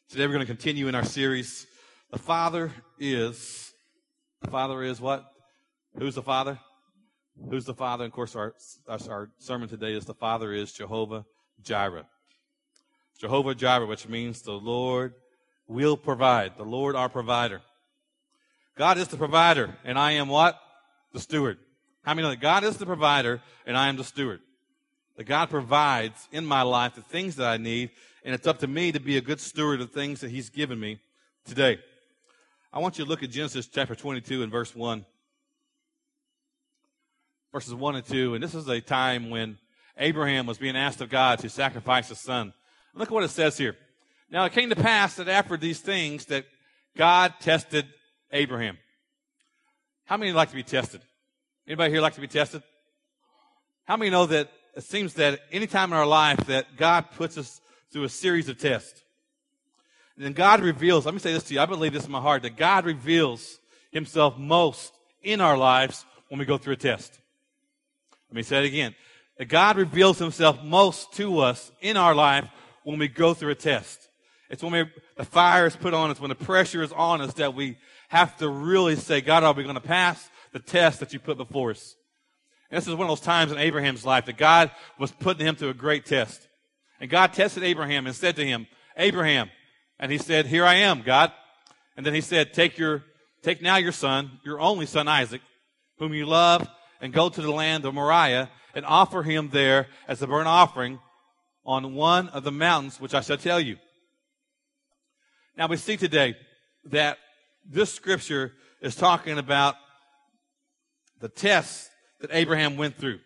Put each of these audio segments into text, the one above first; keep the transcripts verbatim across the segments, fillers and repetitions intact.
Today we're going to continue in our series, The Father is, the Father is what? Who's the Father? Who's the Father? And of course, our, our sermon today is The Father is Jehovah Jireh. Jehovah Jireh, which means the Lord will provide, the Lord our provider. God is the provider, and I am what? The steward. How many know that God is the provider, and I am the steward? That God provides in my life the things that I need, and it's up to me to be a good steward of things that He's given me today. I want you to look at Genesis chapter twenty-two and verse one. Verses one and two, and this is a time when Abraham was being asked of God to sacrifice his son. And look at what it says here. Now it came to pass that after these things that God tested Abraham. How many like to be tested? Anybody here like to be tested? How many know that it seems that any time in our life that God puts us through a series of tests, and then God reveals, let me say this to you, I believe this in my heart, that God reveals Himself most in our lives when we go through a test. Let me say it again. That God reveals Himself most to us in our life when we go through a test. It's when we, the fire is put on us, when the pressure is on us, that we have to really say, God, are we going to pass the test that you put before us? And this is one of those times in Abraham's life that God was putting him through a great test. And God tested Abraham and said to him, Abraham, and he said, here I am, God. And then He said, take your, take now your son, your only son Isaac, whom you love, and go to the land of Moriah and offer him there as a burnt offering on one of the mountains which I shall tell you. Now we see today that this scripture is talking about the tests that Abraham went through.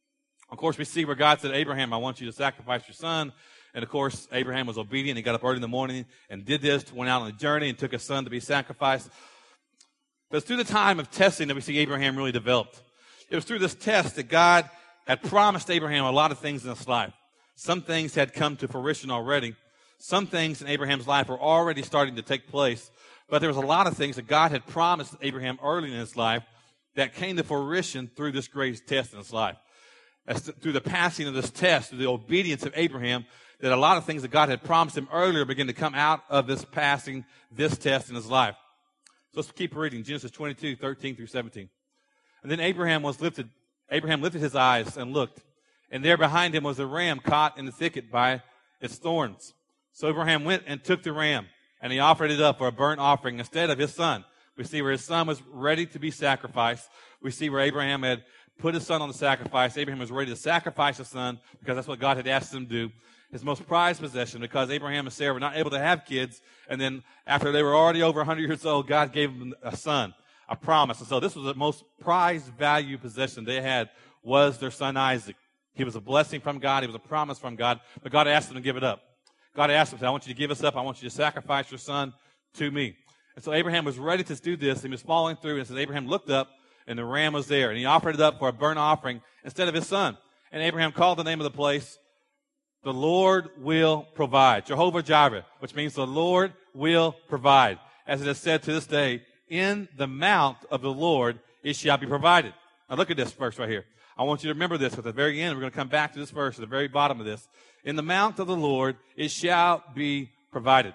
Of course, we see where God said, Abraham, I want you to sacrifice your son. And of course, Abraham was obedient. He got up early in the morning and did this, went out on a journey and took his son to be sacrificed. But it's through the time of testing that we see Abraham really developed. It was through this test that God had promised Abraham a lot of things in his life. Some things had come to fruition already. Some things in Abraham's life were already starting to take place. But there was a lot of things that God had promised Abraham early in his life that came to fruition through this great test in his life. As th- through the passing of this test, through the obedience of Abraham, that a lot of things that God had promised him earlier began to come out of this passing, this test in his life. So let's keep reading. Genesis twenty-two, thirteen through seventeen. And then Abraham was lifted, Abraham lifted his eyes and looked, and there behind him was a ram caught in the thicket by its thorns. So Abraham went and took the ram, and he offered it up for a burnt offering instead of his son. We see where his son was ready to be sacrificed. We see where Abraham had put his son on the sacrifice. Abraham was ready to sacrifice his son because that's what God had asked him to do. His most prized possession, because Abraham and Sarah were not able to have kids. And then after they were already over one hundred years old, God gave them a son, a promise. And so this was the most prized value possession they had, was their son Isaac. He was a blessing from God. He was a promise from God. But God asked them to give it up. God asked him, I want you to give us up. I want you to sacrifice your son to me. And so Abraham was ready to do this. He was following through. And it says Abraham looked up, and the ram was there. And he offered it up for a burnt offering instead of his son. And Abraham called the name of the place, the Lord will provide. Jehovah Jireh, which means the Lord will provide. As it is said to this day, in the mount of the Lord it shall be provided. Now look at this verse right here. I want you to remember this. At the very end, we're going to come back to this verse at the very bottom of this. In the mount of the Lord it shall be provided.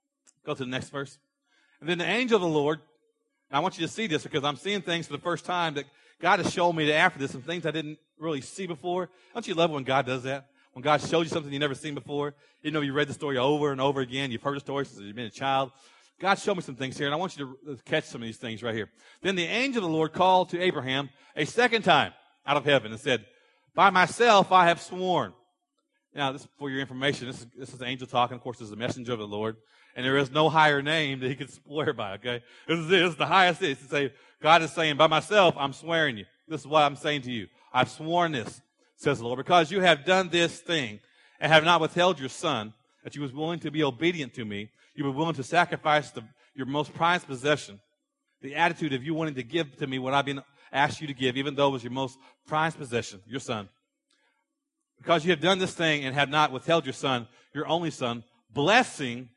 Go to the next verse. And then the angel of the Lord, I want you to see this because I'm seeing things for the first time that God has shown me after this, some things I didn't really see before. Don't you love when God does that? When God shows you something you've never seen before, even though you read the story over and over again, you've heard the story since you've been a child. God showed me some things here, and I want you to catch some of these things right here. Then the angel of the Lord called to Abraham a second time out of heaven and said, by myself I have sworn. Now, this is for your information. This is, this is the angel talking. Of course, this is the messenger of the Lord. And there is no higher name that he could swear by, okay? This is it. This is the highest. It's to say, God is saying, by myself, I'm swearing you. This is what I'm saying to you. I've sworn this, says the Lord, because you have done this thing and have not withheld your son, that you was willing to be obedient to me. You were willing to sacrifice the, your most prized possession. The attitude of you wanting to give to me what I've been asked you to give, even though it was your most prized possession, your son. Because you have done this thing and have not withheld your son, your only son, blessing,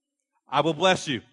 I will bless you.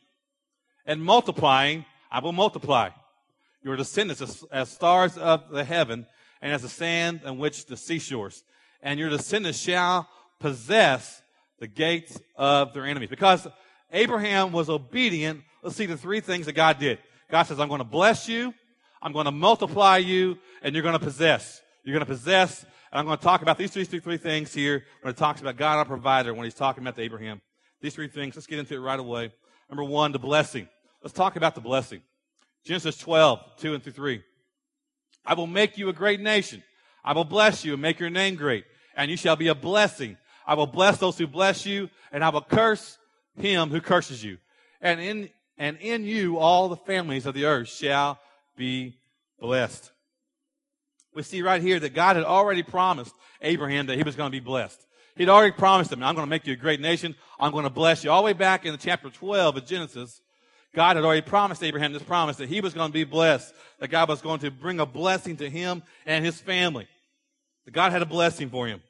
And multiplying, I will multiply. Your descendants as, as stars of the heaven and as the sand on which the seashores. And your descendants shall possess the gates of their enemies. Because Abraham was obedient, let's see the three things that God did. God says, I'm going to bless you, I'm going to multiply you, and you're going to possess. You're going to possess, and I'm going to talk about these three, three, three things here when it talks about God our provider, when he's talking about to Abraham. These three things, let's get into it right away. Number one, the blessing. Let's talk about the blessing. Genesis twelve, two and through three. I will make you a great nation. I will bless you and make your name great, and you shall be a blessing. I will bless those who bless you, and I will curse him who curses you. And in and in you all the families of the earth shall be blessed. We see right here that God had already promised Abraham that he was going to be blessed. He'd already promised him, I'm going to make you a great nation. I'm going to bless you. All the way back in chapter twelve of Genesis, God had already promised Abraham this promise that he was going to be blessed, that God was going to bring a blessing to him and his family. That God had a blessing for him.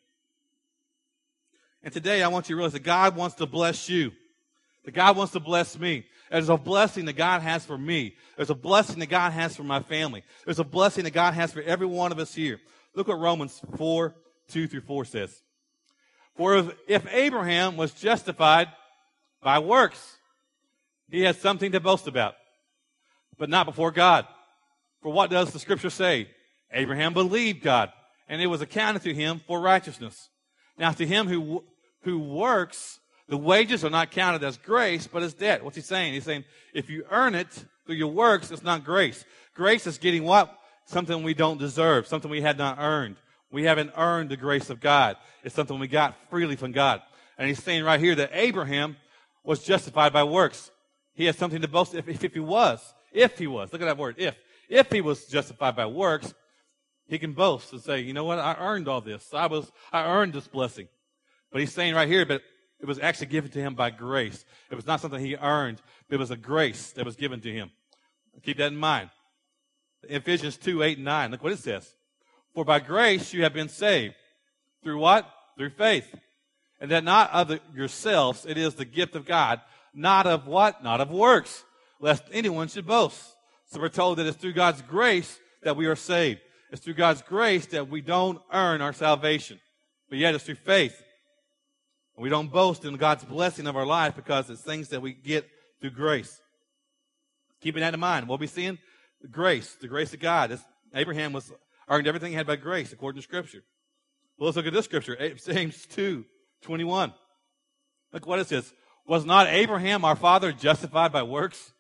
And today I want you to realize that God wants to bless you. That God wants to bless me. There's a blessing that God has for me. There's a blessing that God has for my family. There's a blessing that God has for every one of us here. Look what Romans four, two through four says. For if, if Abraham was justified by works, he has something to boast about, but not before God. For what does the scripture say? Abraham believed God, and it was accounted to him for righteousness. Now to him who who works, the wages are not counted as grace, but as debt. What's he saying? He's saying, if you earn it through your works, it's not grace. Grace is getting what? Something we don't deserve, something we had not earned. We haven't earned the grace of God. It's something we got freely from God. And he's saying right here that Abraham was justified by works. He has something to boast if, if, if he was. If he was. Look at that word, if. If he was justified by works, he can boast and say, you know what, I earned all this. I was, I earned this blessing. But he's saying right here, but it was actually given to him by grace. It was not something he earned, but it was a grace that was given to him. Keep that in mind. Ephesians two, eight, and nine, look what it says. For by grace you have been saved. Through what? Through faith. And that not of the, yourselves, it is the gift of God. Not of what? Not of works, lest anyone should boast. So we're told that it's through God's grace that we are saved. It's through God's grace that we don't earn our salvation. But yet it's through faith. We don't boast in God's blessing of our life because it's things that we get through grace. Keeping that in mind, we'll be seeing the grace, the grace of God. It's, Abraham was earned everything he had by grace according to Scripture. Well, let's look at this Scripture, James two, twenty-one. Look what it says. Was not Abraham our father justified by works?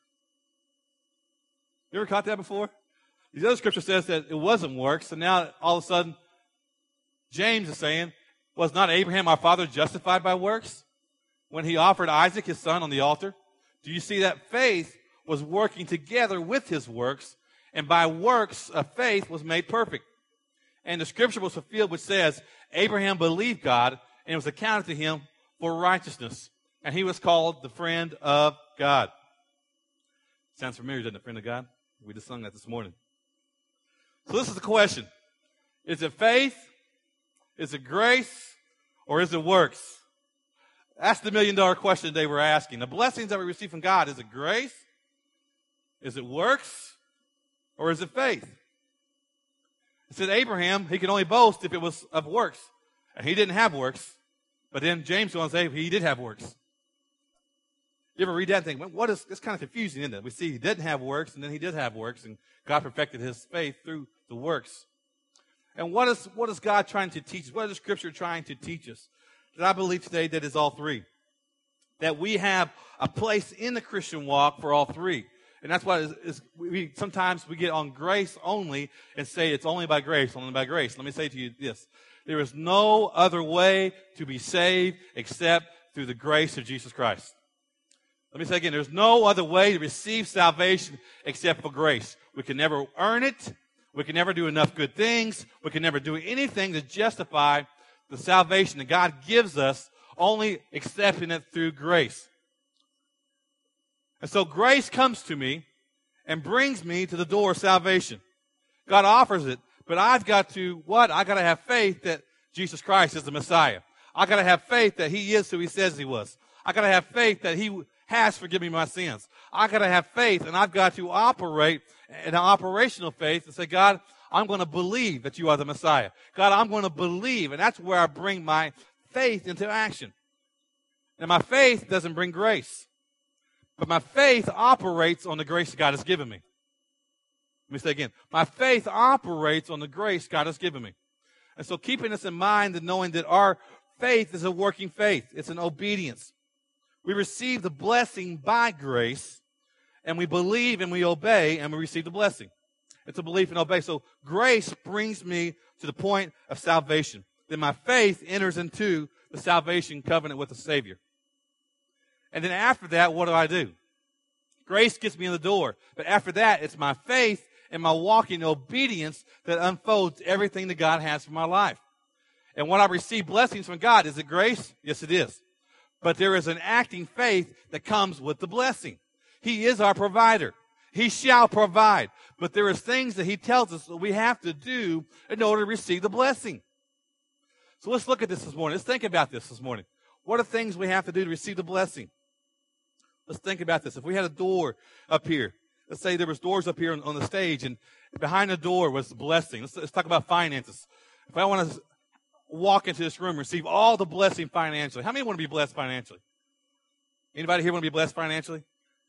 You ever caught that before? The other Scripture says that it wasn't works, and now all of a sudden James is saying, was not Abraham our father justified by works when he offered Isaac his son on the altar? Do you see that faith was working together with his works, and by works of faith was made perfect? And the scripture was fulfilled which says, Abraham believed God, and it was accounted to him for righteousness. And he was called the friend of God. Sounds familiar, doesn't it, friend of God? We just sung that this morning. So this is the question. Is it faith? Is it grace? Or is it works? That's the million dollar question they were asking. The blessings that we receive from God, is it grace? Is it works? Or is it faith? It said Abraham, he could only boast if it was of works. And he didn't have works. But then James goes on to say he did have works. You ever read that and think, what is, it's kind of confusing, isn't it? We see he didn't have works, and then he did have works, and God perfected his faith through the works. And what is, what is God trying to teach us? What is the Scripture trying to teach us? That I believe today that is all three. That we have a place in the Christian walk for all three. And that's why is, is we, sometimes we get on grace only and say it's only by grace, only by grace. Let me say to you this. There is no other way to be saved except through the grace of Jesus Christ. Let me say again, there's no other way to receive salvation except for grace. We can never earn it. We can never do enough good things. We can never do anything to justify the salvation that God gives us, only accepting it through grace. And so grace comes to me and brings me to the door of salvation. God offers it, but I've got to, what? I've got to have faith that Jesus Christ is the Messiah. I've got to have faith that he is who he says he was. I've got to have faith that he has forgiven me my sins. I've got to have faith, and I've got to operate in an operational faith and say, God, I'm going to believe that you are the Messiah. God, I'm going to believe, and that's where I bring my faith into action. And my faith doesn't bring grace. But my faith operates on the grace that God has given me. Let me say again. My faith operates on the grace God has given me. And so keeping this in mind and knowing that our faith is a working faith. It's an obedience. We receive the blessing by grace, and we believe and we obey, and we receive the blessing. It's a belief and obey. So grace brings me to the point of salvation. Then my faith enters into the salvation covenant with the Savior. And then after that, what do I do? Grace gets me in the door. But after that, it's my faith and my walking in obedience that unfolds everything that God has for my life. And when I receive blessings from God, is it grace? Yes, it is. But there is an acting faith that comes with the blessing. He is our provider. He shall provide. But there is things that he tells us that we have to do in order to receive the blessing. So let's look at this this morning. Let's think about this this morning. What are things we have to do to receive the blessing? Let's think about this. If we had a door up here, let's say there was doors up here on, on the stage, and behind the door was the blessing. Let's, let's talk about finances. If I want to walk into this room and receive all the blessing financially, how many want to be blessed financially? Anybody here want to be blessed financially?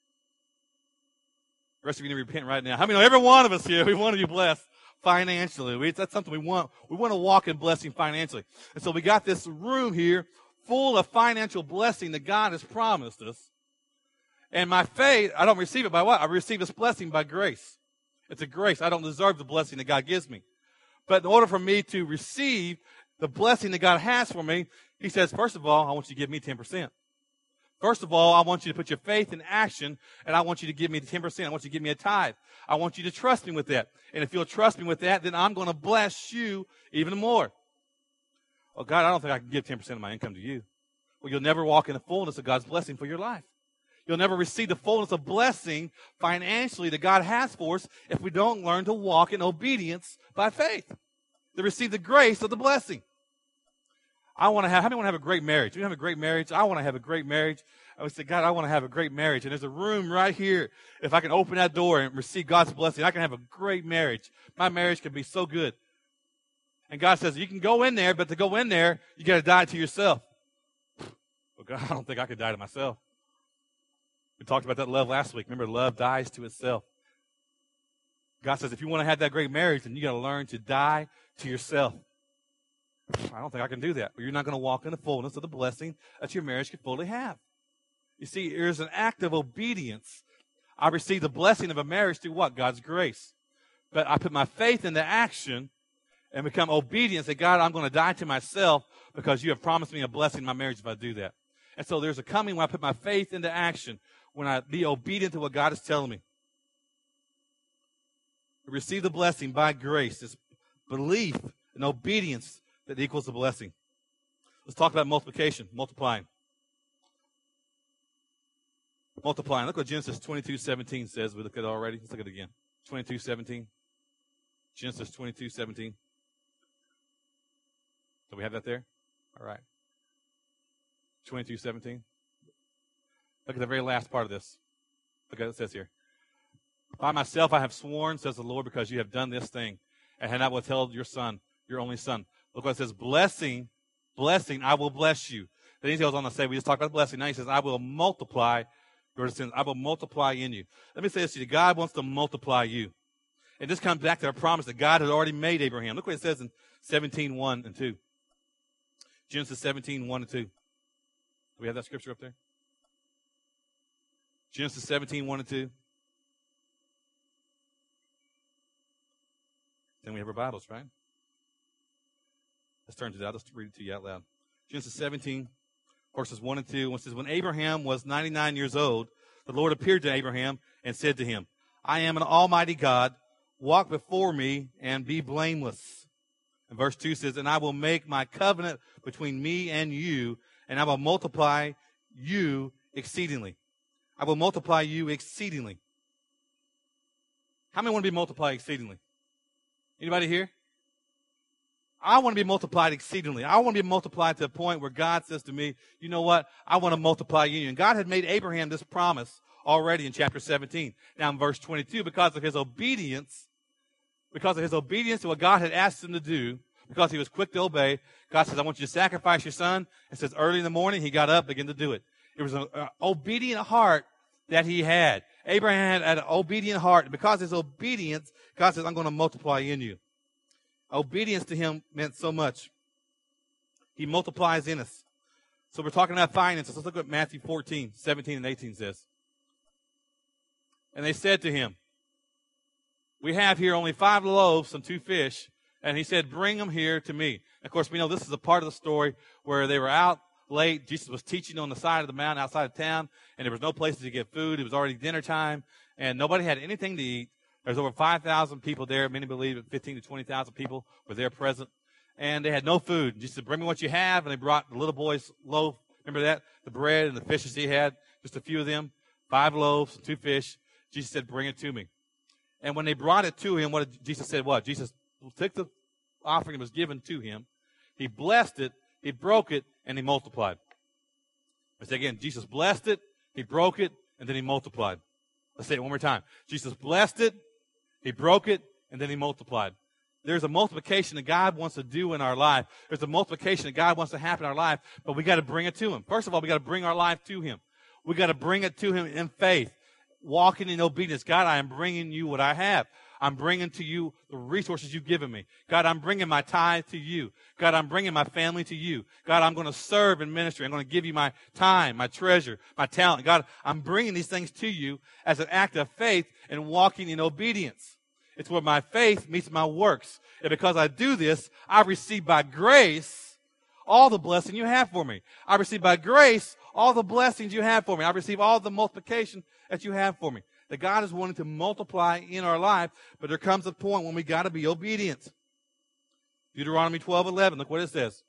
The rest of you need to repent right now. How many know every one of us here, we want to be blessed financially? We, that's something we want. We want to walk in blessing financially. And so we got this room here full of financial blessing that God has promised us. And my faith, I don't receive it by what? I receive this blessing by grace. It's a grace. I don't deserve the blessing that God gives me. But in order for me to receive the blessing that God has for me, he says, first of all, I want you to give me ten percent. First of all, I want you to put your faith in action, and I want you to give me ten percent. I want you to give me a tithe. I want you to trust me with that. And if you'll trust me with that, then I'm going to bless you even more. Oh, God, I don't think I can give ten percent of my income to you. Well, you'll never walk in the fullness of God's blessing for your life. You'll never receive the fullness of blessing financially that God has for us if we don't learn to walk in obedience by faith, to receive the grace of the blessing. I want to have, how many want to have a great marriage? You have a great marriage? I want to have a great marriage. I would say, God, I want to have a great marriage. And there's a room right here. If I can open that door and receive God's blessing, I can have a great marriage. My marriage can be so good. And God says, you can go in there, but to go in there, you got to die to yourself. Well, God, I don't think I could die to myself. We talked about that love last week. Remember, love dies to itself. God says, if you want to have that great marriage, then you got to learn to die to yourself. I don't think I can do that. But you're not going to walk in the fullness of the blessing that your marriage can fully have. You see, there's an act of obedience. I receive the blessing of a marriage through what? God's grace. But I put my faith into action and become obedient. Say, God, I'm going to die to myself because you have promised me a blessing in my marriage if I do that. And so there's a coming when I put my faith into action, when I be obedient to what God is telling me. Receive the blessing by grace. It's belief and obedience that equals the blessing. Let's talk about multiplication, multiplying. Multiplying. Look what Genesis twenty-two seventeen says. We looked at it already. Let's look at it again. twenty-two seventeen. Genesis twenty-two seventeen. So we have that there? All right. twenty-two seventeen. Look at the very last part of this. Look at what it says here. By myself I have sworn, says the Lord, because you have done this thing, and have not withheld your son, your only son. Look what it says. Blessing, blessing, I will bless you. Then he goes on to say, we just talked about blessing. Now he says, I will multiply your sins. I will multiply in you. Let me say this to you. God wants to multiply you. And this comes back to our promise that God had already made Abraham. Look what it says in seventeen one and two. Genesis seventeen one and two. Do we have that scripture up there? Genesis seventeen one and two. Then we have our Bibles, right? Let's turn to that. Let's read it to you out loud. Genesis seventeen, verses one and two. It says, when Abraham was ninety-nine years old, the Lord appeared to Abraham and said to him, I am an almighty God. Walk before me and be blameless. And verse two says, and I will make my covenant between me and you, and I will multiply you exceedingly. I will multiply you exceedingly. How many want to be multiplied exceedingly? Anybody here? I want to be multiplied exceedingly. I want to be multiplied to a point where God says to me, you know what? I want to multiply you. And God had made Abraham this promise already in chapter seventeen. Now in verse twenty-two, because of his obedience, because of his obedience to what God had asked him to do, because he was quick to obey, God says, I want you to sacrifice your son. It says early in the morning, he got up, began to do it. It was an obedient heart that he had. Abraham had an obedient heart. And because of his obedience, God says, I'm going to multiply in you. Obedience to him meant so much. He multiplies in us. So we're talking about finances. Let's look at Matthew fourteen, seventeen, and eighteen says. And they said to him, we have here only five loaves and two fish. And he said, bring them here to me. And of course, we know this is a part of the story where they were out late. Jesus was teaching on the side of the mountain outside of town, and there was no place to get food. It was already dinner time, and nobody had anything to eat. There's over five thousand people there. Many believe that fifteen to twenty thousand people were there present, and they had no food. Jesus said, bring me what you have, and they brought the little boy's loaf. Remember that? The bread and the fishes he had, just a few of them, five loaves, two fish. Jesus said, bring it to me. And when they brought it to him, what did Jesus said? What? Jesus took the offering that was given to him. He blessed it, he broke it, and he multiplied. Let's say again, Jesus blessed it, he broke it, and then he multiplied. Let's say it one more time. Jesus blessed it, he broke it, and then he multiplied. There's a multiplication that God wants to do in our life. There's a multiplication that God wants to happen in our life, but we got to bring it to him. First of all, we got to bring our life to him. We got to bring it to him in faith, walking in obedience. God, I am bringing you what I have. I'm bringing to you the resources you've given me. God, I'm bringing my tithe to you. God, I'm bringing my family to you. God, I'm going to serve in ministry. I'm going to give you my time, my treasure, my talent. God, I'm bringing these things to you as an act of faith and walking in obedience. It's where my faith meets my works. And because I do this, I receive by grace all the blessing you have for me. I receive by grace all the blessings you have for me. I receive all the multiplication that you have for me. That God is wanting to multiply in our life, but there comes a point when we got to be obedient. Deuteronomy twelve eleven, look what it says.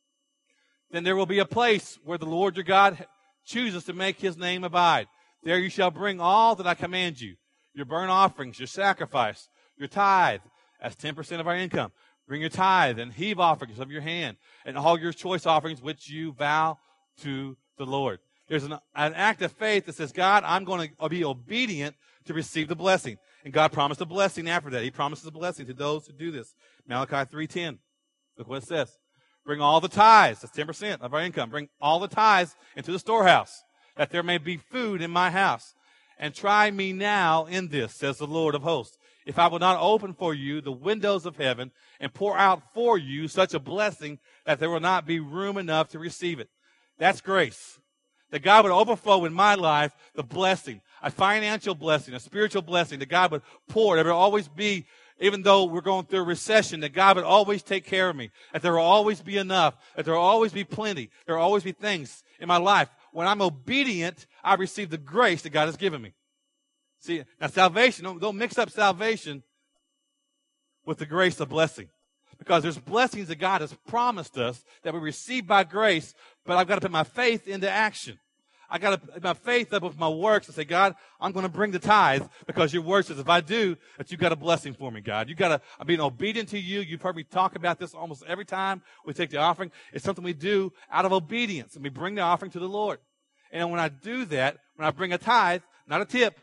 Then there will be a place where the Lord your God chooses to make his name abide. There you shall bring all that I command you, your burnt offerings, your sacrifice, your tithe, as ten percent of our income. Bring your tithe and heave offerings of your hand, and all your choice offerings which you vow to the Lord. There's an, an act of faith that says, God, I'm going to be obedient to receive the blessing. And God promised a blessing after that. He promises a blessing to those who do this. Malachi three ten. Look what it says. Bring all the tithes, that's ten percent of our income. Bring all the tithes into the storehouse, that there may be food in my house. And try me now in this, says the Lord of hosts, if I will not open for you the windows of heaven and pour out for you such a blessing that there will not be room enough to receive it. That's grace. That God would overflow in my life the blessing, a financial blessing, a spiritual blessing, that God would pour. There would always be, even though we're going through a recession, that God would always take care of me, that there will always be enough, that there will always be plenty, there will always be things in my life. When I'm obedient, I receive the grace that God has given me. See, now salvation, don't, don't mix up salvation with the grace of blessing. Because there's blessings that God has promised us that we receive by grace, but I've got to put my faith into action. I've got to put my faith up with my works and say, God, I'm going to bring the tithe because your word says if I do, that you've got a blessing for me, God. You've got to, I'm being obedient to you. You've heard me talk about this almost every time we take the offering. It's something we do out of obedience, and we bring the offering to the Lord. And when I do that, when I bring a tithe, not a tip.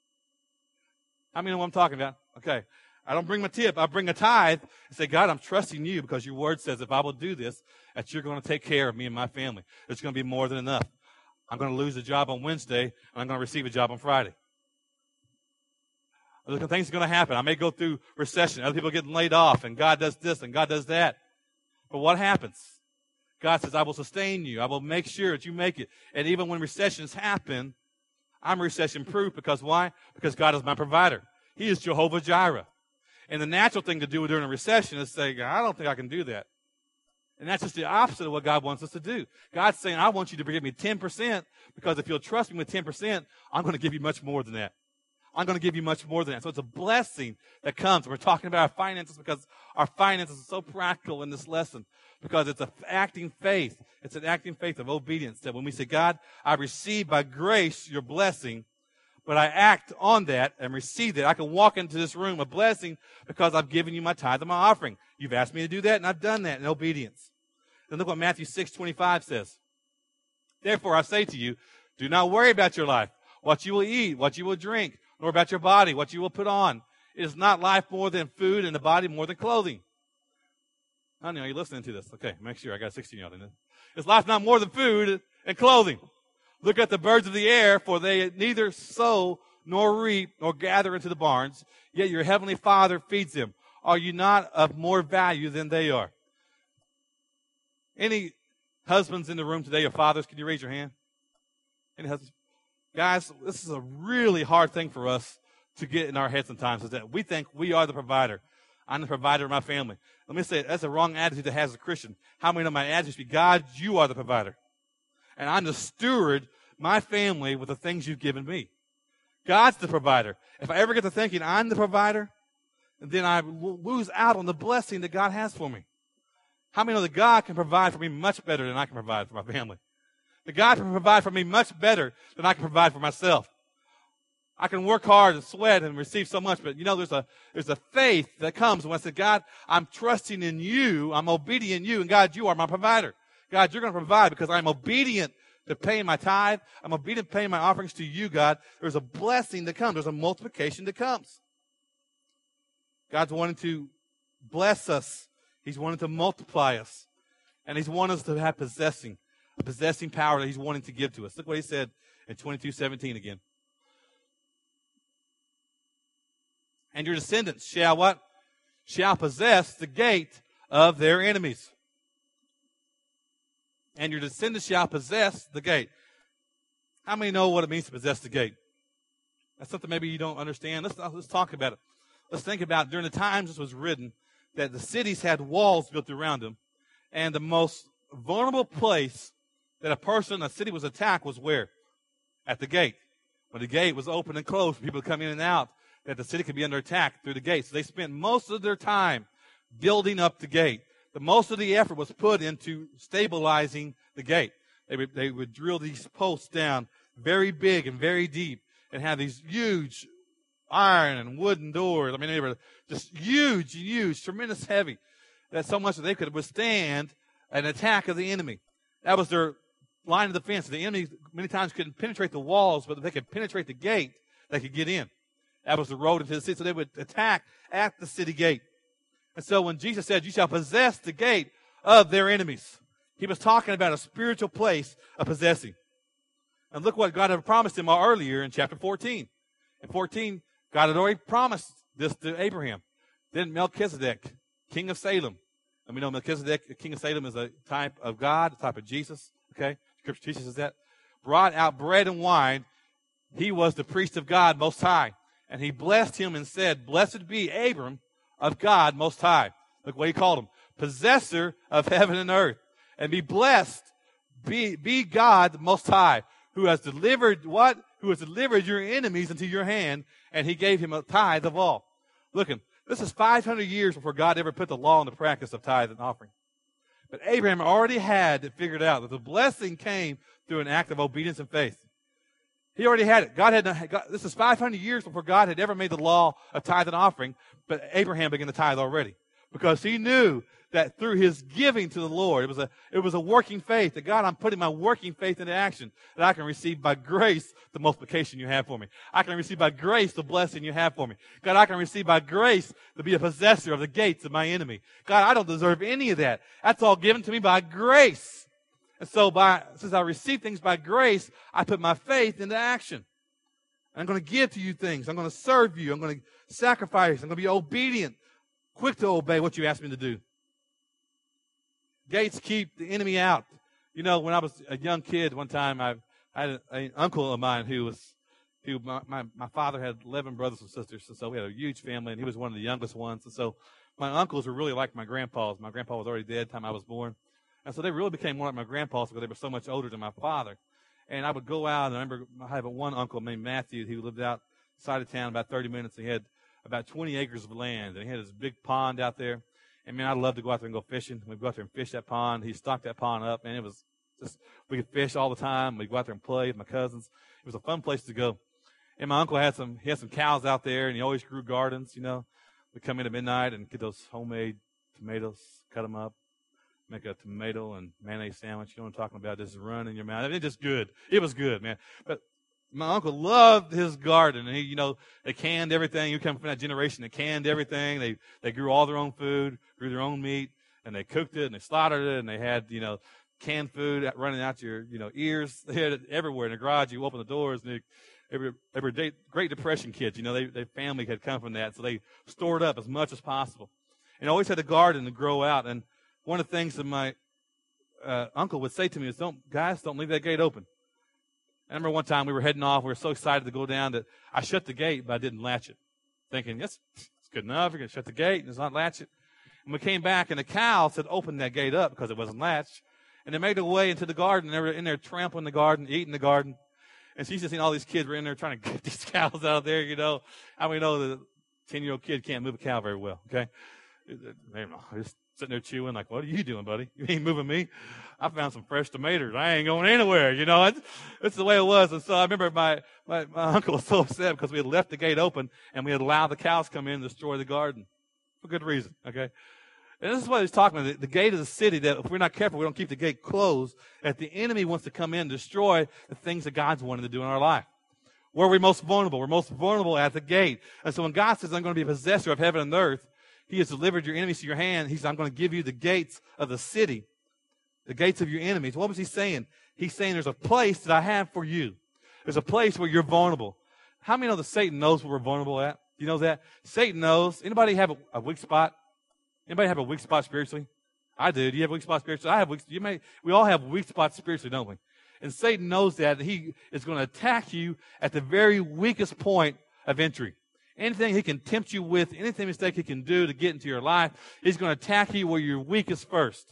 How many know what I'm talking about? Okay. I don't bring my tip. I bring a tithe and say, God, I'm trusting you because your word says if I will do this, that you're going to take care of me and my family. It's going to be more than enough. I'm going to lose a job on Wednesday, and I'm going to receive a job on Friday. Look, things are going to happen. I may go through recession. Other people are getting laid off, and God does this, and God does that. But what happens? God says, I will sustain you. I will make sure that you make it. And even when recessions happen, I'm recession-proof because why? Because God is my provider. He is Jehovah Jireh. And the natural thing to do during a recession is say, I don't think I can do that. And that's just the opposite of what God wants us to do. God's saying, I want you to give me ten percent because if you'll trust me with ten percent, I'm going to give you much more than that. I'm going to give you much more than that. So it's a blessing that comes. We're talking about our finances because our finances are so practical in this lesson because it's an acting faith. It's an acting faith of obedience that when we say, God, I receive by grace your blessing, but I act on that and receive that. I can walk into this room a blessing because I've given you my tithe and my offering. You've asked me to do that, and I've done that in obedience. Then look what Matthew six twenty-five says. Therefore, I say to you, do not worry about your life, what you will eat, what you will drink, nor about your body, what you will put on. It is not life more than food, and the body more than clothing. Honey, are you listening to this? Okay, make sure. I got a sixteen-year-old in it. Is life not more than food and clothing? Look at the birds of the air, for they neither sow nor reap nor gather into the barns, yet your heavenly Father feeds them. Are you not of more value than they are? Any husbands in the room today or fathers, can you raise your hand? Any husbands? Guys, this is a really hard thing for us to get in our heads sometimes, is that we think we are the provider. I'm the provider of my family. Let me say, that's a wrong attitude to have as a Christian. How many of my attitudes be, God, you are the provider. And I'm to steward my family with the things you've given me. God's the provider. If I ever get to thinking I'm the provider, then I lose out on the blessing that God has for me. How many know that God can provide for me much better than I can provide for my family? That God can provide for me much better than I can provide for myself. I can work hard and sweat and receive so much, but you know, there's a there's a faith that comes when I say, God, I'm trusting in you, I'm obedient in you, and God, you are my provider. God, you're going to provide because I'm obedient to paying my tithe. I'm obedient to paying my offerings to you, God. There's a blessing that comes. There's a multiplication that comes. God's wanting to bless us. He's wanting to multiply us. And he's wanting us to have possessing, a possessing power that he's wanting to give to us. Look what he said in twenty-two seventeen again. And your descendants shall what? Shall possess the gate of their enemies. And your descendants shall possess the gate. How many know what it means to possess the gate? That's something maybe you don't understand. Let's, let's talk about it. Let's think about during the times this was written that the cities had walls built around them. And the most vulnerable place that a person, a city was attacked was where? At the gate. When the gate was open and closed, people would come in and out, that the city could be under attack through the gate. So they spent most of their time building up the gate. The most of the effort was put into stabilizing the gate. They would, they would drill these posts down very big and very deep and have these huge iron and wooden doors. I mean, they were just huge, huge, tremendous heavy. That's so much that they could withstand an attack of the enemy. That was their line of defense. The enemy many times couldn't penetrate the walls, but if they could penetrate the gate, they could get in. That was the road into the city. So they would attack at the city gate. And so when Jesus said, you shall possess the gate of their enemies, he was talking about a spiritual place of possessing. And look what God had promised him earlier in chapter fourteen. In fourteen, God had already promised this to Abraham. Then Melchizedek, king of Salem. And we know Melchizedek, king of Salem, is a type of God, a type of Jesus. Okay? Scripture teaches us that. Brought out bread and wine. He was the priest of God Most High. And he blessed him and said, blessed be Abram of God Most High. Look what he called him. Possessor of heaven and earth. And be blessed, be, be God Most High, who has delivered what? Who has delivered your enemies into your hand, and he gave him a tithe of all. Looking, this is five hundred years before God ever put the law into practice of tithe and offering. But Abraham already had it figured out that the blessing came through an act of obedience and faith. He already had it. God had God, this is five hundred years before God had ever made the law of tithe and offering, but Abraham began to tithe already because he knew that through his giving to the Lord, it was a it was a working faith. That God, I'm putting my working faith into action, that I can receive by grace the multiplication you have for me. I can receive by grace the blessing you have for me. God, I can receive by grace to be a possessor of the gates of my enemy. God, I don't deserve any of that. That's all given to me by grace. And so by since I receive things by grace, I put my faith into action. I'm going to give to you things. I'm going to serve you. I'm going to sacrifice. I'm going to be obedient, quick to obey what you ask me to do. Gates keep the enemy out. You know, when I was a young kid, one time I, I had an uncle of mine who was, who my, my, my father had eleven brothers and sisters, and so we had a huge family, and he was one of the youngest ones. And so my uncles were really like my grandpas. My grandpa was already dead the time I was born. And so they really became more like my grandpas because they were so much older than my father. And I would go out, and I remember I have one uncle named Matthew who lived outside of town about thirty minutes. He had about twenty acres of land, and he had this big pond out there. And, man, I'd love to go out there and go fishing. We'd go out there and fish that pond. He stocked that pond up, and it was just, we could fish all the time. We'd go out there and play with my cousins. It was a fun place to go. And my uncle had some, he had some cows out there, and he always grew gardens, you know. We'd come in at midnight and get those homemade tomatoes, cut them up, make a tomato and mayonnaise sandwich. You know what I'm talking about? Just run in your mouth. I mean, it's just good. It was good, man. But my uncle loved his garden, and he, you know, they canned everything. You come from that generation that canned everything. They they grew all their own food, grew their own meat, and they cooked it, and they slaughtered it, and they had, you know, canned food running out your, you know, ears. They had it everywhere in the garage. You open the doors, and they, every every day, Great Depression kids, you know, they their family had come from that, so they stored up as much as possible, and always had a garden to grow out. And one of the things that my uh, uncle would say to me is, "Don't guys, don't leave that gate open." I remember one time we were heading off. We were so excited to go down that I shut the gate, but I didn't latch it, thinking, yes, it's good enough. You're going to shut the gate and it's not latch it. And we came back, and the cow said, open that gate up because it wasn't latched. And they made their way into the garden. They were in there trampling the garden, eating the garden. And she's just seen all these kids were in there trying to get these cows out of there, you know. How many know the ten-year-old kid can't move a cow very well, okay? They're just sitting there chewing like, what are you doing, buddy? You ain't moving me. I found some fresh tomatoes. I ain't going anywhere, you know. It's, it's the way it was. And so I remember my, my, my uncle was so upset because we had left the gate open and we had allowed the cows come in and destroy the garden for good reason, okay? And this is what he's talking about, the, the gate of the city, that if we're not careful, we don't keep the gate closed, that the enemy wants to come in and destroy the things that God's wanted to do in our life. Where are we most vulnerable? We're most vulnerable at the gate. And so when God says, I'm going to be a possessor of heaven and earth, he has delivered your enemies to your hand. He says, I'm going to give you the gates of the city, the gates of your enemies. What was he saying? He's saying there's a place that I have for you. There's a place where you're vulnerable. How many know that Satan knows where we're vulnerable at? Do you know that? Satan knows. Anybody have a, a weak spot? Anybody have a weak spot spiritually? I do. Do you have a weak spot spiritually? I have weak. You may. We all have weak spots spiritually, don't we? And Satan knows that, that he is going to attack you at the very weakest point of entry. Anything he can tempt you with, anything mistake he can do to get into your life, he's going to attack you where you're weakest first.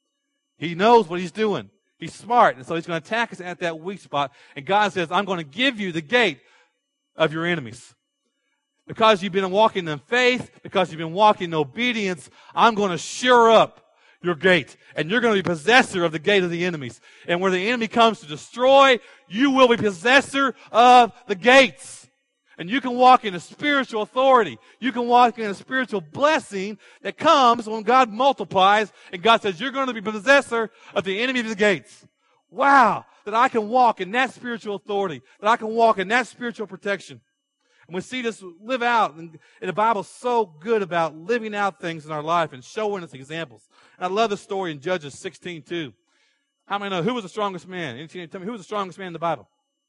He knows what he's doing. He's smart, and so he's going to attack us at that weak spot. And God says, I'm going to give you the gate of your enemies. Because you've been walking in faith, because you've been walking in obedience, I'm going to sure up your gate. And you're going to be possessor of the gate of the enemies. And where the enemy comes to destroy, you will be possessor of the gates. And you can walk in a spiritual authority. You can walk in a spiritual blessing that comes when God multiplies and God says, you're going to be possessor of the enemy of the gates. Wow, that I can walk in that spiritual authority, that I can walk in that spiritual protection. And we see this live out, and, and the Bible's so good about living out things in our life and showing us examples. And I love the story in Judges sixteen two. How many know who was the strongest man? Anyone tell me who was the strongest man in the Bible?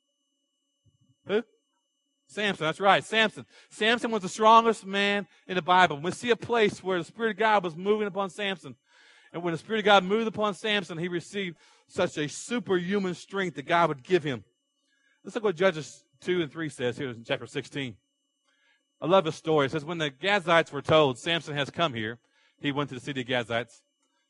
Who? Samson, that's right, Samson. Samson was the strongest man in the Bible. We see a place where the Spirit of God was moving upon Samson. And when the Spirit of God moved upon Samson, he received such a superhuman strength that God would give him. Let's look what Judges two and three says here in chapter sixteen. I love the story. It says, when the Gazites were told, Samson has come here, he went to the city of Gazites.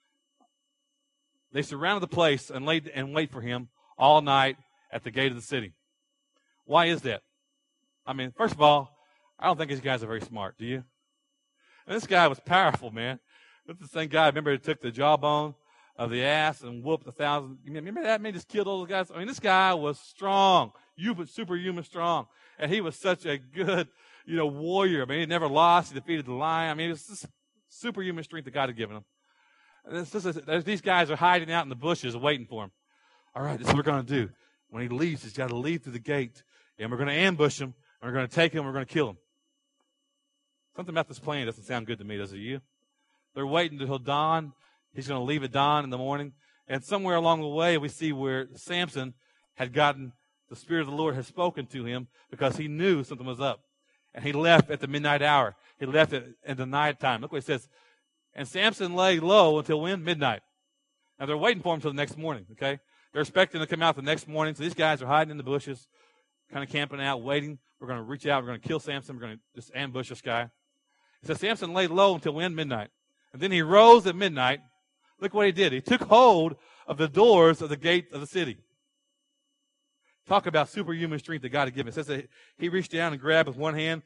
They surrounded the place and laid and wait for him all night at the gate of the city. Why is that? I mean, first of all, I don't think these guys are very smart. Do you? And this guy was powerful, man. This is the same guy, remember, who took the jawbone of the ass and whooped a thousand. Remember that? Man, just killed all those guys. I mean, this guy was strong, superhuman strong. And he was such a good, you know, warrior. I mean, he never lost. He defeated the lion. I mean, it was just superhuman strength that God had given him. And it's just, these guys are hiding out in the bushes waiting for him. All right, this is what we're going to do. When he leaves, he's got to leave through the gate. And we're going to ambush him. And we're going to take him. We're going to kill him. Something about this plan doesn't sound good to me, does it you? They're waiting until dawn. He's going to leave at dawn in the morning. And somewhere along the way, we see where Samson had gotten, the Spirit of the Lord had spoken to him because he knew something was up. And he left at the midnight hour. He left it in the night time. Look what it says. And Samson lay low until when? Midnight. Now, they're waiting for him until the next morning, okay? They're expecting to come out the next morning. So these guys are hiding in the bushes, kind of camping out, waiting. We're going to reach out. We're going to kill Samson. We're going to just ambush this guy. It says Samson lay low until when? Midnight. And then he rose at midnight. Look what he did. He took hold of the doors of the gate of the city. Talk about superhuman strength that God had given. It says that he reached down and grabbed with one hand,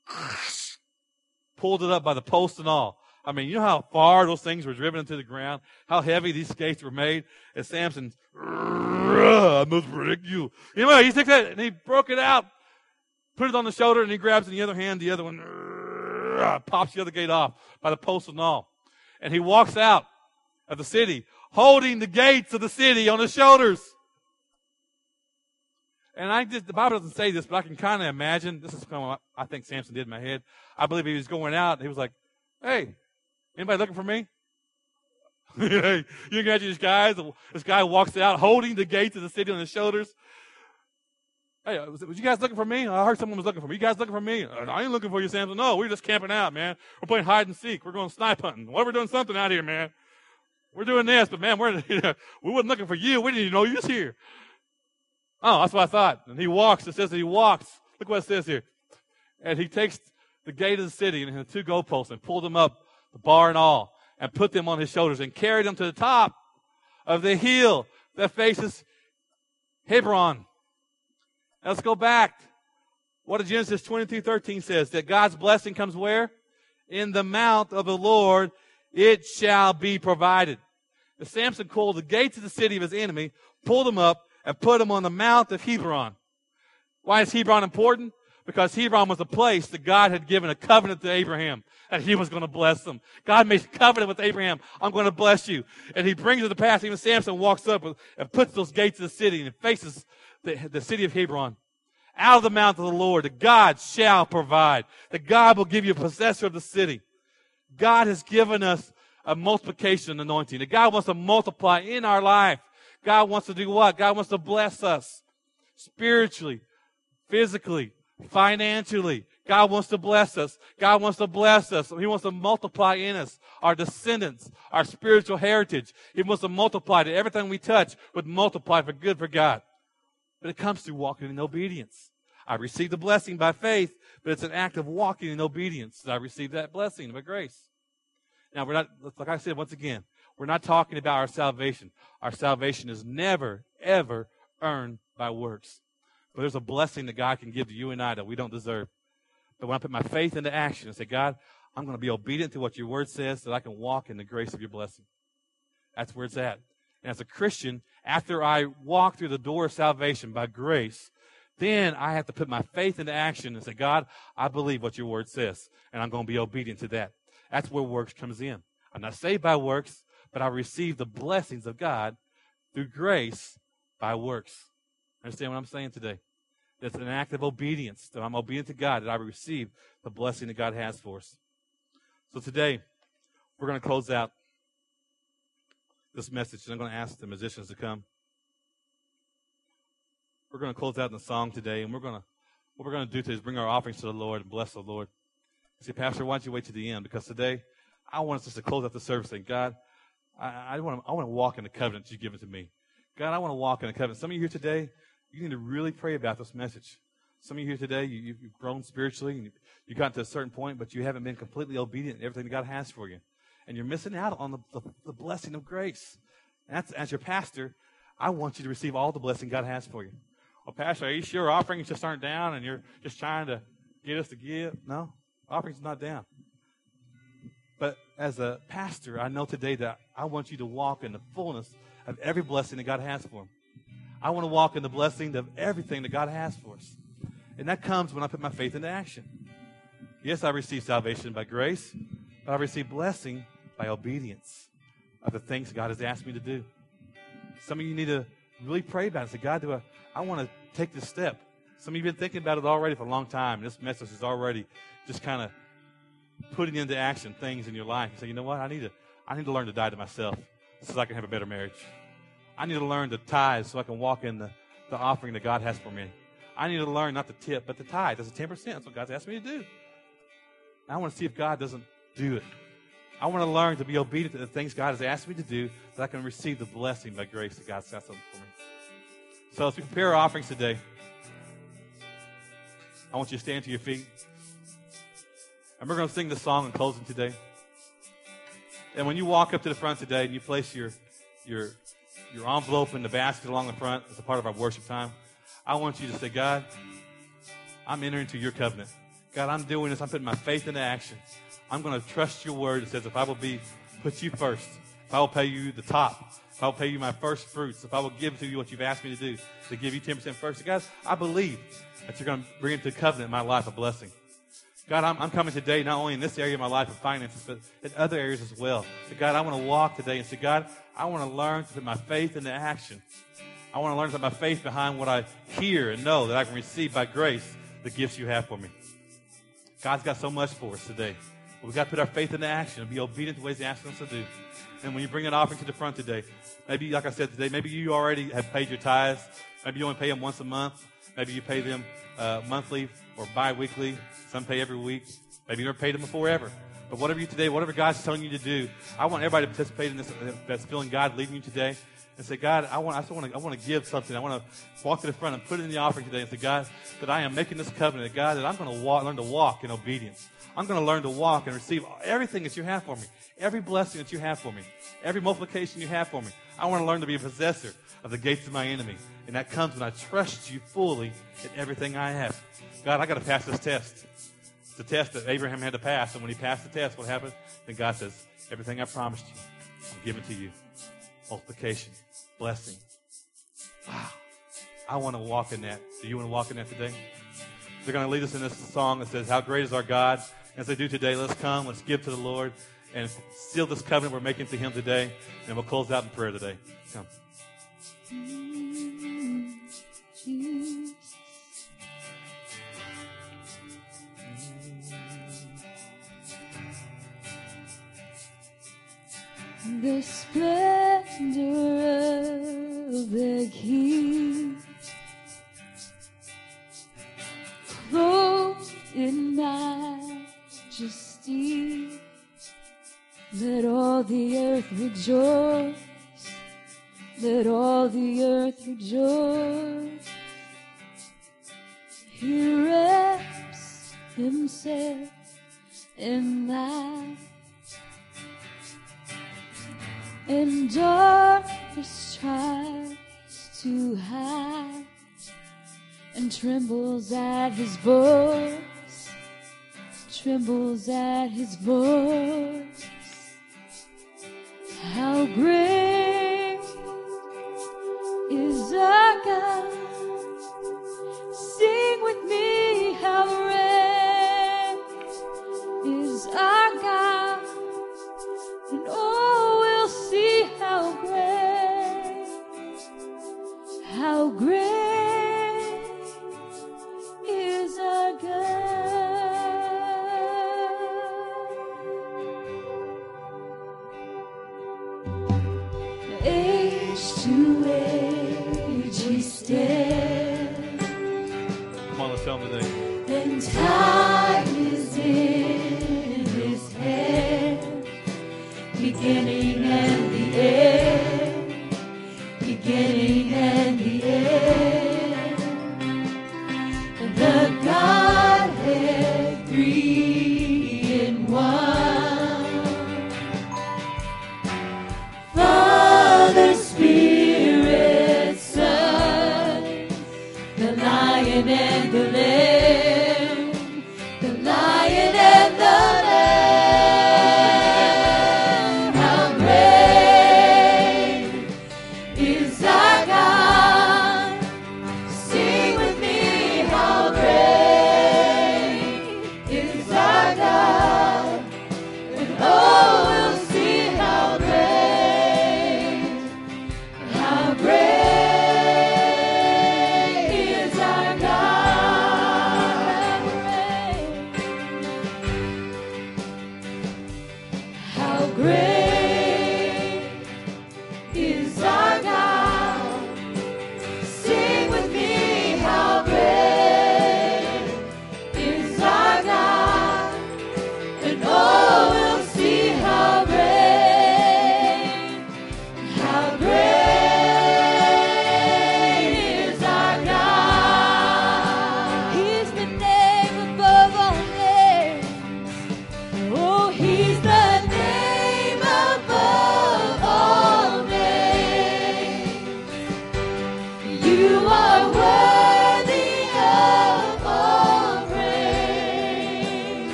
pulled it up by the post and all. I mean, you know how far those things were driven into the ground? How heavy these gates were made? And Samson, I must break you. Anyway, he took that and he broke it out, put it on the shoulder, and he grabs in the other hand, the other one pops the other gate off by the post and all. And he walks out of the city, holding the gates of the city on his shoulders. And I just, the Bible doesn't say this, but I can kind of imagine, this is kind of what I think Samson did in my head. I believe he was going out, and he was like, hey, anybody looking for me? You can imagine this guy, this guy walks out holding the gates of the city on his shoulders. Hey, was, was you guys looking for me? I heard someone was looking for me. You guys looking for me? I ain't looking for you, Samson. No, we're just camping out, man. We're playing hide and seek. We're going snipe hunting. Well, we're doing something out here, man. We're doing this, but man, we're, you know, we wasn't looking for you. We didn't even know you was here. Oh, that's what I thought. And he walks. It says that he walks. Look what it says here. And he takes the gate of the city and the two goalposts and pulled them up, the bar and all, and put them on his shoulders and carried them to the top of the hill that faces Hebron. Now let's go back. What did Genesis twenty-two thirteen says? That God's blessing comes where? In the mount of the Lord it shall be provided. The Samson called the gates of the city of his enemy, pulled them up, and put them on the mount of Hebron. Why is Hebron important? Because Hebron was a place that God had given a covenant to Abraham, that he was going to bless them. God made a covenant with Abraham. I'm going to bless you. And he brings it to pass. Even Samson walks up and puts those gates of the city and faces the, the city of Hebron. Out of the mouth of the Lord, that God shall provide. That God will give you a possessor of the city. God has given us a multiplication anointing. That God wants to multiply in our life. God wants to do what? God wants to bless us spiritually, physically, financially. God wants to bless us. God wants to bless us. He wants to multiply in us our descendants, our spiritual heritage. He wants to multiply that everything we touch would multiply for good for God. But it comes through walking in obedience. I received the blessing by faith, but it's an act of walking in obedience that I received that blessing by grace. Now, we're not, like I said, once again, we're not talking about our salvation. Our salvation is never, ever earned by works. But there's a blessing that God can give to you and I that we don't deserve. But when I put my faith into action and say, God, I'm going to be obedient to what your word says so that I can walk in the grace of your blessing. That's where it's at. And as a Christian, after I walk through the door of salvation by grace, then I have to put my faith into action and say, God, I believe what your word says, and I'm going to be obedient to that. That's where works comes in. I'm not saved by works, but I receive the blessings of God through grace by works. Understand what I'm saying today? That's an act of obedience, that I'm obedient to God, that I receive the blessing that God has for us. So today, we're going to close out this message, and I'm going to ask the musicians to come. We're going to close out in a song today, and we're going to, what we're going to do today is bring our offerings to the Lord and bless the Lord. You say, Pastor, why don't you wait to the end? Because today, I want us just to close out the service saying, God, I, I want to I want to walk in the covenant that you've given to me. God, I want to walk in the covenant. Some of you here today, you need to really pray about this message. Some of you here today, you, you've grown spiritually, and you've gotten to a certain point, but you haven't been completely obedient in everything that God has for you. And you're missing out on the, the, the blessing of grace. And that's, as your pastor, I want you to receive all the blessing God has for you. Well, Pastor, are you sure offerings just aren't down and you're just trying to get us to give? No, offerings not down. But as a pastor, I know today that I want you to walk in the fullness of every blessing that God has for him. I want to walk in the blessing of everything that God has for us. And that comes when I put my faith into action. Yes, I receive salvation by grace, but I receive blessing by obedience of the things God has asked me to do. Some of you need to really pray about it. Say, God, do I, I want to take this step. Some of you have been thinking about it already for a long time. This message is already just kind of putting into action things in your life. You say, you know what? I need to, I need to learn to die to myself so I can have a better marriage. I need to learn to tithe so I can walk in the, the offering that God has for me. I need to learn not to tip, but to tithe. That's a ten percent. That's what God's asked me to do. I want to see if God doesn't do it. I want to learn to be obedient to the things God has asked me to do so I can receive the blessing by grace that God sets up for me. So as we prepare our offerings today, I want you to stand to your feet. And we're going to sing this song in closing today. And when you walk up to the front today and you place your, your, your envelope in the basket along the front as a part of our worship time, I want you to say, God, I'm entering into your covenant. God, I'm doing this. I'm putting my faith into action. I'm going to trust your word that says if I will be, put you first, if I will pay you the top, if I will pay you my first fruits, if I will give to you what you've asked me to do, to give you ten percent first. So guys, I believe that you're going to bring into covenant in my life a blessing. God, I'm, I'm coming today not only in this area of my life of finances, but in other areas as well. So God, I want to walk today and say, God, I want to learn to put my faith into action. I want to learn to put my faith behind what I hear and know that I can receive by grace the gifts you have for me. God's got so much for us today. We've got to put our faith into action and be obedient to the ways He asks us to do. And when you bring an offering to the front today, maybe, like I said today, maybe you already have paid your tithes. Maybe you only pay them once a month. Maybe you pay them uh, monthly or bi-weekly. Some pay every week. Maybe you never paid them before ever. But whatever you today, whatever God's telling you to do, I want everybody to participate in this. That's feeling God leading you today, and say, God, I want, I just want to, I want to give something. I want to walk to the front and put it in the offering today, and say, God, that I am making this covenant. God, that I'm going to walk, learn to walk in obedience. I'm going to learn to walk and receive everything that you have for me, every blessing that you have for me, every multiplication you have for me. I want to learn to be a possessor of the gates of my enemy, and that comes when I trust you fully in everything I have. God, I got to pass this test. It's a test that Abraham had to pass, and when he passed the test, what happened? Then God says, everything I promised you, I'm giving to you. Multiplication, blessing. Wow. I want to walk in that. Do you want to walk in that today? They're going to lead us in this song that says, how great is our God? As they do today, let's come, let's give to the Lord, and seal this covenant we're making to Him today, and we'll close out in prayer today. Come. Jesus. The splendor of the King, clothed in majesty, let all the earth rejoice, let all the earth rejoice. He wraps Himself in light, and darkness tries to hide, and trembles at His voice, trembles at His voice. How great is our God? Sing with me, how great is our God, and oh, we'll see how great, how great is our God. Age to age we stand. Come on, let's tell Him today. And time is in His hand, beginning and the end, beginning and the end. The Godhead three in one, Father, Spirit, Son, the Lion and the Lamb, the Lion and the Lamb. How great is our God? Sing with me, how great is our God? And oh, we'll see how great, how great is our God.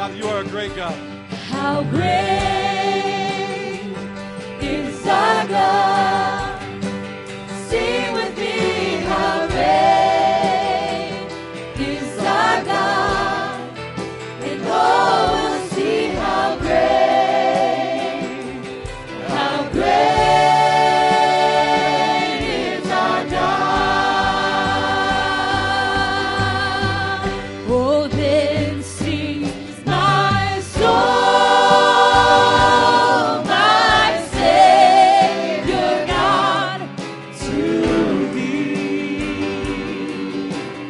Father, you are a great God. How great is our God. Sing with me, how great is our God. And all will see how great, how great is our God. Oh, then sings my soul, my Savior God, to thee.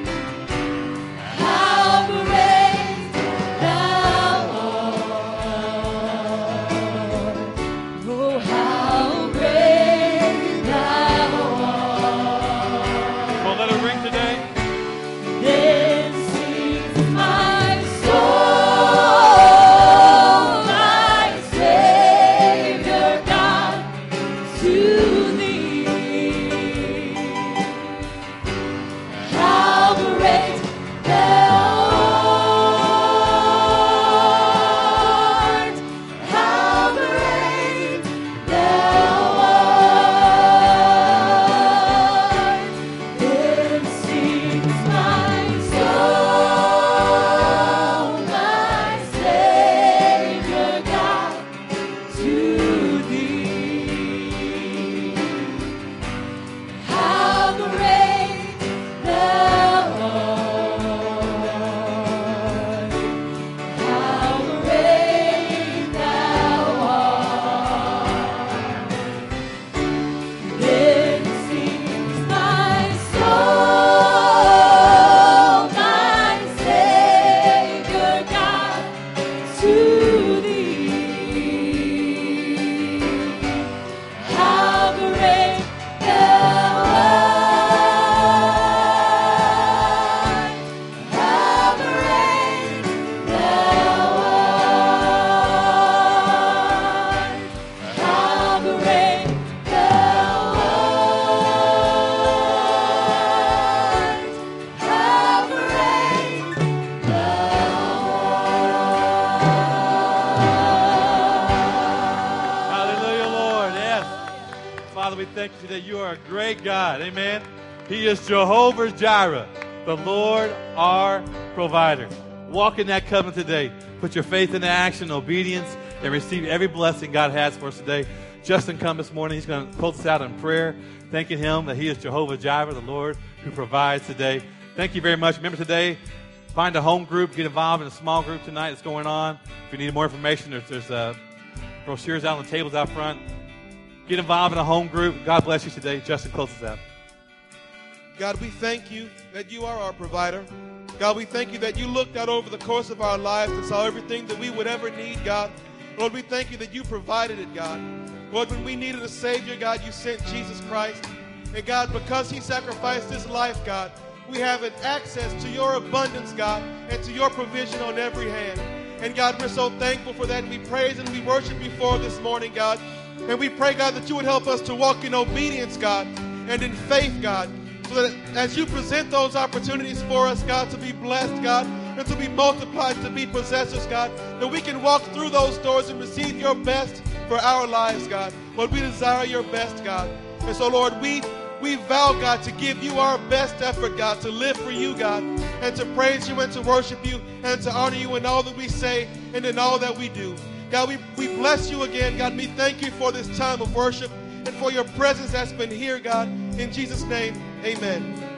How great thou art. Oh, how great thou art. Come on, let it ring today. Then sings my soul, my Savior God, to thee. How great thou art, how great thou art. Then sings my soul, my Savior God, to thee. How great thou art, how great thou art. Then sings my soul, my Savior God, to thee. How great thou art, how great thou art, how great thou art, how great thou art. Hallelujah, Lord. Yes. Father, we thank you that you are a great God. Amen. He is Jehovah Jireh, the Lord our provider. Walk in that covenant today. Put your faith into action, obedience, and receive every blessing God has for us today. Justin come this morning. He's going to close us out in prayer, thanking him that he is Jehovah Jireh, the Lord who provides today. Thank you very much. Remember today, find a home group. Get involved in a small group tonight that's going on. If you need more information, there's, there's uh, brochures out on the tables out front. Get involved in a home group. God bless you today. Justin, close us out. God, we thank you that you are our provider. God, we thank you that you looked out over the course of our lives and saw everything that we would ever need, God. Lord, we thank you that you provided it, God. Lord, when we needed a Savior, God, you sent Jesus Christ. And God, because he sacrificed his life, God, we have an access to your abundance, God, and to your provision on every hand. And God, we're so thankful for that, and we praise and we worship you for this morning, God. And we pray, God, that you would help us to walk in obedience, God, and in faith, God, so that as you present those opportunities for us, God, to be blessed, God, and to be multiplied, to be possessors, God, that we can walk through those doors and receive your best for our lives, God. Lord, we desire your best, God. And so, Lord, we we vow, God, to give you our best effort, God, to live for you, God, and to praise you and to worship you and to honor you in all that we say and in all that we do. God, we, we bless you again, God. We thank you for this time of worship and for your presence that's been here, God. In Jesus' name, amen.